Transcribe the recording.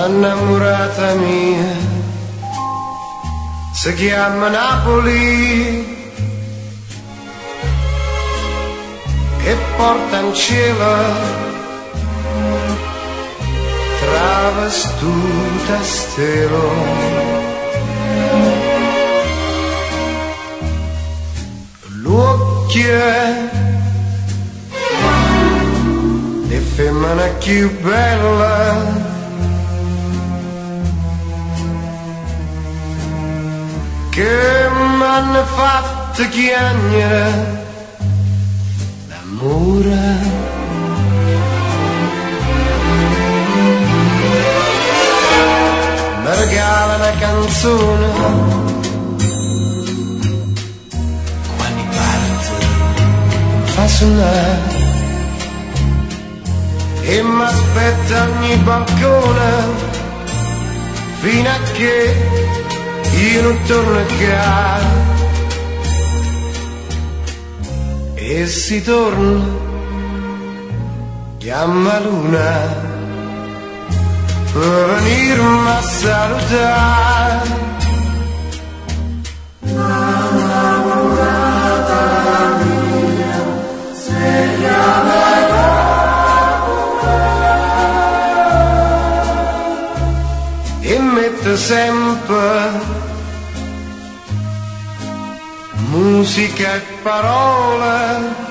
Innamorata mia si chiama Napoli e porta in cielo travestuta stelo. L'occhio di femmina più bella che m'hanno fatto chiagnere d'amore. Mi regala una canzone quando parte fa suonare e m'aspetta ogni balcone fino a che io non torno a casa e si torna, chiama luna per venirmi a salutare. Innamorata mia, sei e mette sempre musica e parole